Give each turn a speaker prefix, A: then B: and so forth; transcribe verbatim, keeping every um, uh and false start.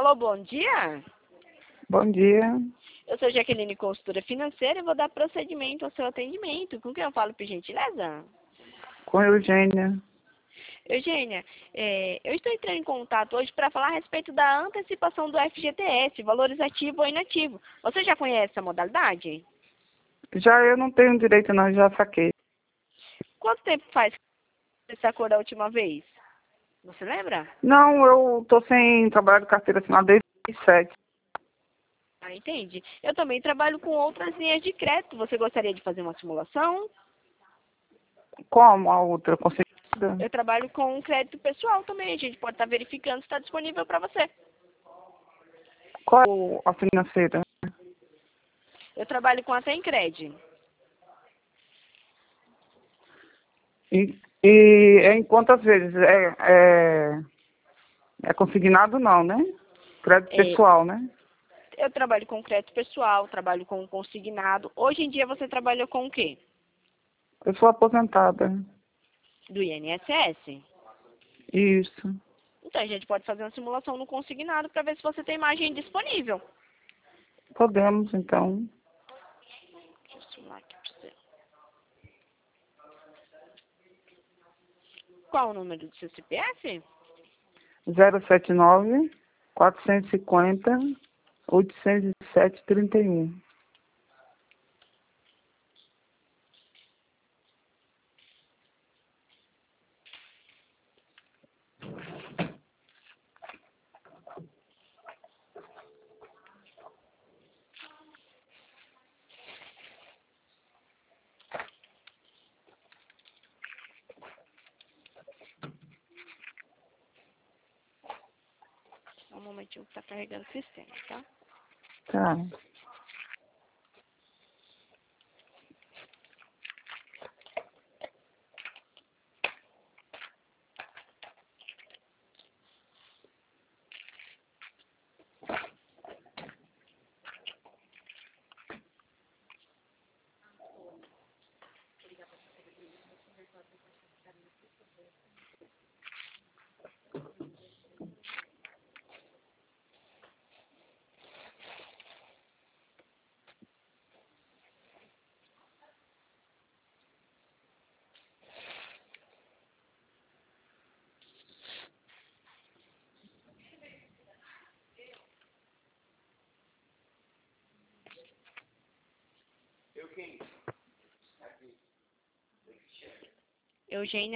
A: Alô, bom dia.
B: Bom dia.
A: Eu sou Jaqueline, consultora financeira, e vou dar procedimento ao seu atendimento. Com quem eu falo, por gentileza?
B: Com Eugênia.
A: Eugênia, é, eu estou entrando em contato hoje para falar a respeito da antecipação do F G T S, valores ativo ou inativo. Você já conhece a modalidade?
B: Já eu não tenho direito não, já saquei.
A: Quanto tempo faz que você sacou da última vez? Você lembra?
B: Não, eu tô sem trabalho de carteira assinada desde dois mil e sete.
A: Ah, entendi. Eu também trabalho com outras linhas de crédito. Você gostaria de fazer uma simulação?
B: Como a outra conseguida?
A: Eu trabalho com crédito pessoal também. A gente pode estar verificando se está disponível para você.
B: Qual a financeira?
A: Eu trabalho com a Tencred.
B: E, e é em quantas vezes? É, é, é consignado não, né? Crédito
A: É,
B: pessoal, né?
A: eu trabalho com crédito pessoal, trabalho com consignado. Hoje em dia você trabalha com o quê?
B: Eu sou aposentada.
A: Do I N S S?
B: Isso.
A: Então a gente pode fazer uma simulação no consignado para ver se você tem margem disponível.
B: Podemos, então.
A: Deixa eu simular aqui para você. Qual o número do seu C P F?
B: zero sete nove, quatrocentos e cinquenta, oitocentos e sete, trinta e um.
A: Só um momentinho que está carregando o sistema, tá?
B: Tá.
A: Eugênia.